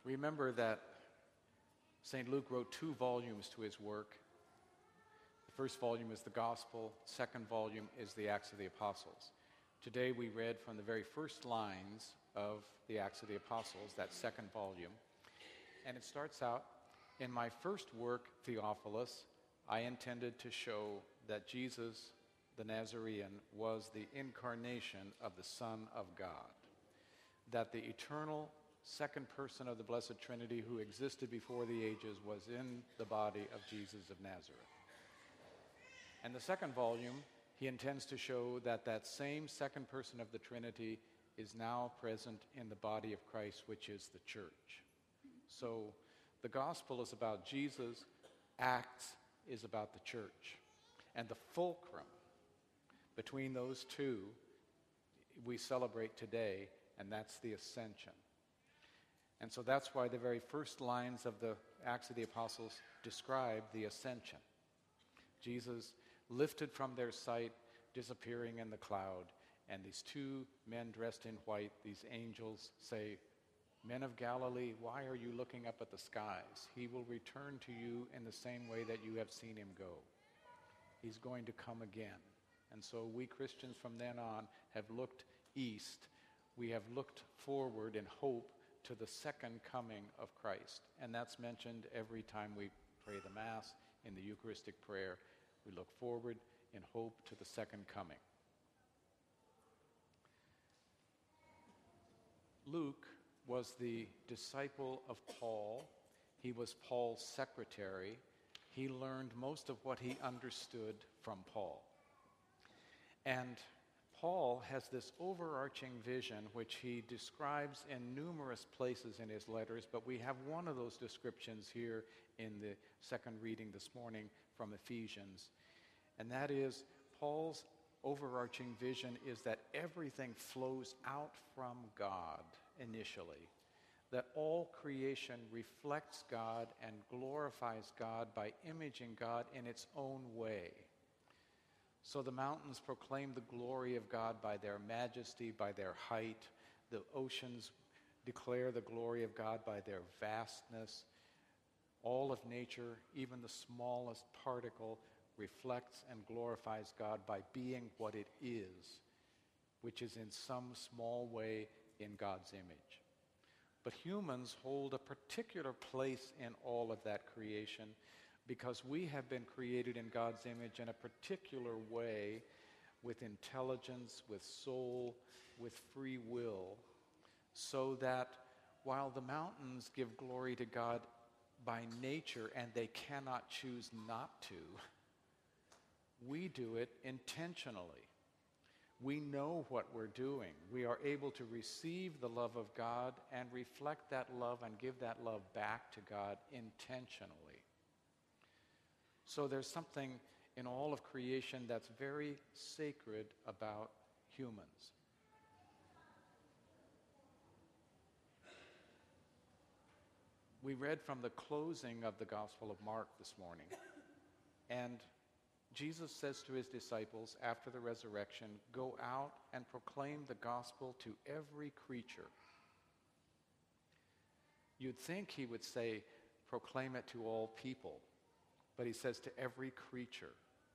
Remember that St. Luke wrote 2 volumes to his work. The first volume is the Gospel, second volume is the Acts of the Apostles. Today we read from the very first lines of the Acts of the Apostles, that second volume. And it starts out, "In my first work, Theophilus, I intended to show that Jesus, the Nazarene, was the incarnation of the Son of God, that the eternal second person of the Blessed Trinity who existed before the ages was in the body of Jesus of Nazareth." And the second volume, he intends to show that that same second person of the Trinity is now present in the body of Christ, which is the church. So the gospel is about Jesus, Acts is about the church. And the fulcrum between those two we celebrate today, and that's the ascension. And so that's why the very first lines of the Acts of the Apostles describe the ascension. Jesus lifted from their sight, disappearing in the cloud, and these 2 men dressed in white, these angels, say, "Men of Galilee, why are you looking up at the skies? He will return to you in the same way that you have seen him go. He's going to come again." And so we Christians from then on have looked east. We have looked forward in hope to the second coming of Christ. And that's mentioned every time we pray the Mass in the Eucharistic prayer. We look forward in hope to the second coming. Luke was the disciple of Paul. He was Paul's secretary. He learned most of what he understood from Paul. And Paul has this overarching vision which he describes in numerous places in his letters, but we have one of those descriptions here in the second reading this morning from Ephesians. And that is, Paul's overarching vision is that everything flows out from God initially, that all creation reflects God and glorifies God by imaging God in its own way. So the mountains proclaim the glory of God by their majesty, by their height. The oceans declare the glory of God by their vastness. All of nature, even the smallest particle, reflects and glorifies God by being what it is, which is in some small way in God's image. But humans hold a particular place in all of that creation because we have been created in God's image in a particular way, with intelligence, with soul, with free will, so that while the mountains give glory to God by nature and they cannot choose not to, we do it intentionally. We know what we're doing. We are able to receive the love of God and reflect that love and give that love back to God intentionally. So there's something in all of creation that's very sacred about humans. We read from the closing of the Gospel of Mark this morning, and Jesus says to his disciples after the resurrection, "Go out and proclaim the gospel to every creature." You'd think he would say, proclaim it to all people, but he says to every creature.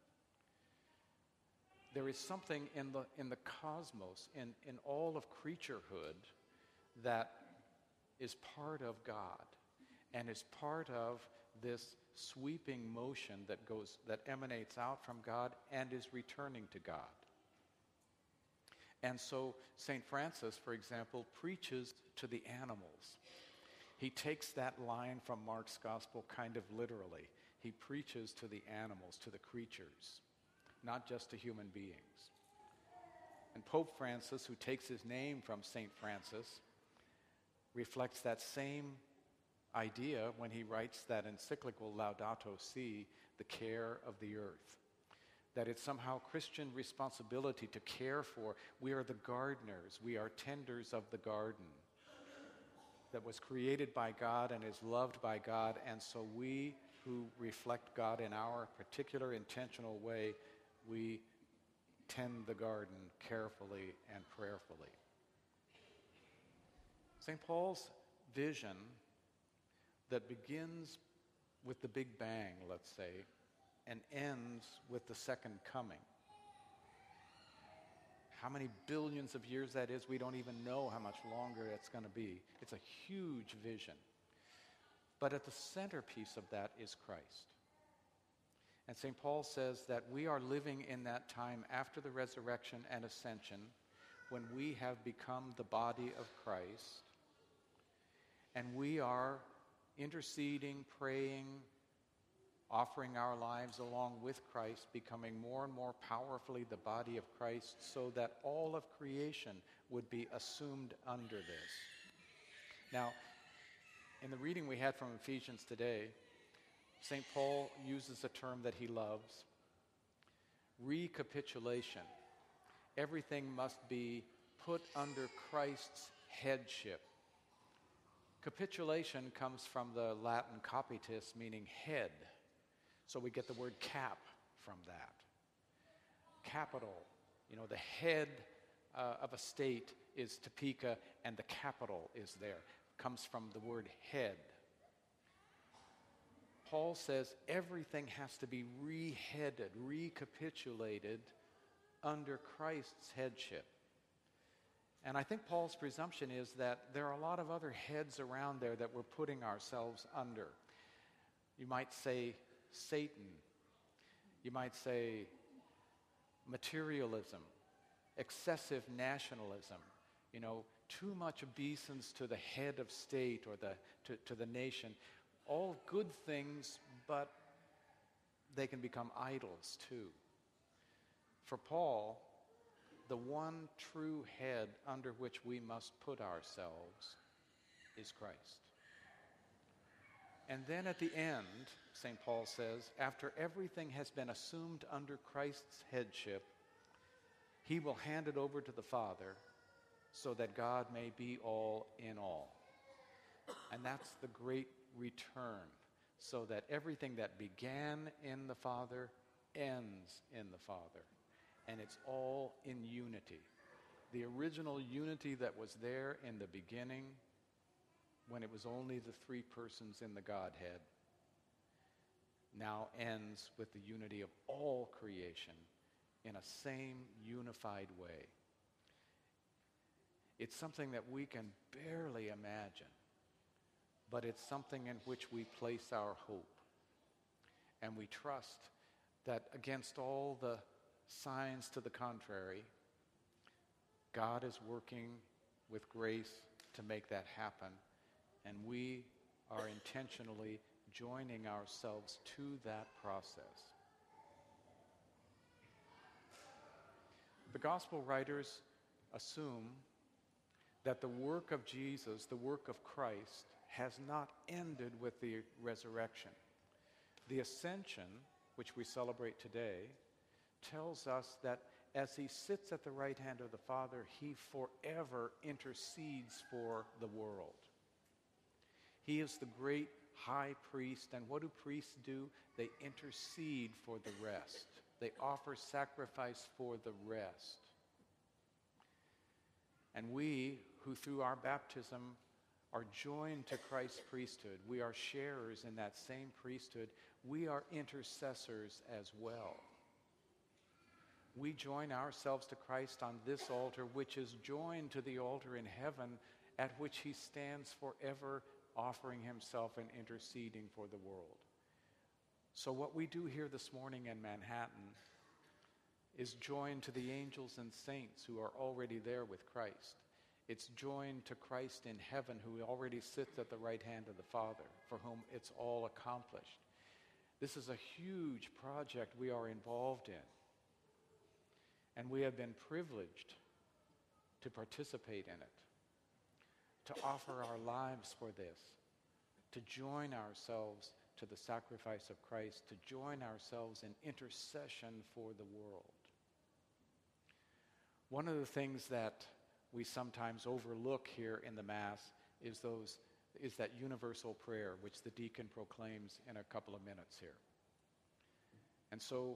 There is something in the cosmos, in all of creaturehood, that is part of God and is part of this sweeping motion that emanates out from God and is returning to God. And so St. Francis, for example, preaches to the animals. He takes that line from Mark's gospel kind of literally. He preaches to the animals, to the creatures, not just to human beings. And Pope Francis, who takes his name from St. Francis, reflects that same idea when he writes that encyclical Laudato Si, the care of the earth. That it's somehow Christian responsibility to care for. We are the gardeners. We are tenders of the garden that was created by God and is loved by God. And so we who reflect God in our particular intentional way, we tend the garden carefully and prayerfully. St. Paul's vision that begins with the Big Bang, let's say, and ends with the second coming. How many billions of years that is, we don't even know how much longer it's going to be. It's a huge vision. But at the centerpiece of that is Christ. And St. Paul says that we are living in that time after the resurrection and ascension when we have become the body of Christ, and we are interceding, praying, offering our lives along with Christ, becoming more and more powerfully the body of Christ so that all of creation would be assumed under this. Now, in the reading we had from Ephesians today, St. Paul uses a term that he loves, recapitulation. Everything must be put under Christ's headship. Capitulation comes from the Latin capitis, meaning head. So we get the word cap from that. Capital, the head of a state is Topeka and the capital is there. Comes from the word head. Paul says everything has to be reheaded, recapitulated under Christ's headship. And I think Paul's presumption is that there are a lot of other heads around there that we're putting ourselves under. You might say Satan. You might say materialism, excessive nationalism, too much obeisance to the head of state or to the nation. All good things, but they can become idols too. For Paul, the one true head under which we must put ourselves is Christ. And then at the end, St. Paul says, after everything has been assumed under Christ's headship, he will hand it over to the Father so that God may be all in all. And that's the great return, so that everything that began in the Father ends in the Father. And it's all in unity. The original unity that was there in the beginning, when it was only the three persons in the Godhead, now ends with the unity of all creation in a same unified way. It's something that we can barely imagine, but it's something in which we place our hope. And we trust that against all the signs to the contrary, God is working with grace to make that happen, and we are intentionally joining ourselves to that process. The gospel writers assume that the work of Jesus, the work of Christ, has not ended with the resurrection. The ascension, which we celebrate today, tells us that as he sits at the right hand of the Father, he forever intercedes for the world. He is the great high priest, and what do priests do? They intercede for the rest. They offer sacrifice for the rest. And we, who through our baptism are joined to Christ's priesthood, we are sharers in that same priesthood, we are intercessors as well. We join ourselves to Christ on this altar, which is joined to the altar in heaven, at which he stands forever, offering himself and interceding for the world. So what we do here this morning in Manhattan is joined to the angels and saints who are already there with Christ. It's joined to Christ in heaven, who already sits at the right hand of the Father, for whom it's all accomplished. This is a huge project we are involved in. And we have been privileged to participate in it, to offer our lives for this, to join ourselves to the sacrifice of Christ, to join ourselves in intercession for the world. One of the things that we sometimes overlook here in the Mass is that universal prayer, which the deacon proclaims in a couple of minutes here. And so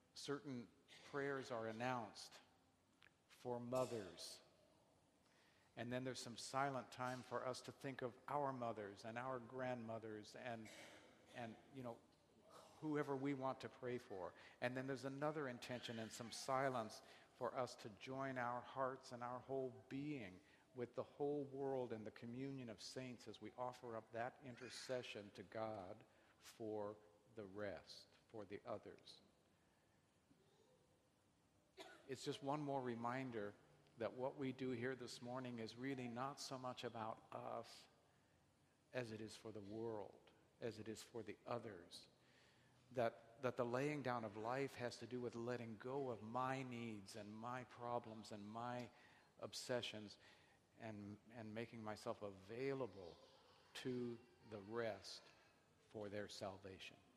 certain prayers are announced for mothers And then there's some silent time for us to think of our mothers and our grandmothers and whoever we want to pray for. And then there's another intention and some silence for us to join our hearts and our whole being with the whole world in the communion of saints as we offer up that intercession to God for the rest, for the others. It's just one more reminder that what we do here this morning is really not so much about us as it is for the world, as it is for the others. That the laying down of life has to do with letting go of my needs and my problems and my obsessions and making myself available to the rest for their salvation.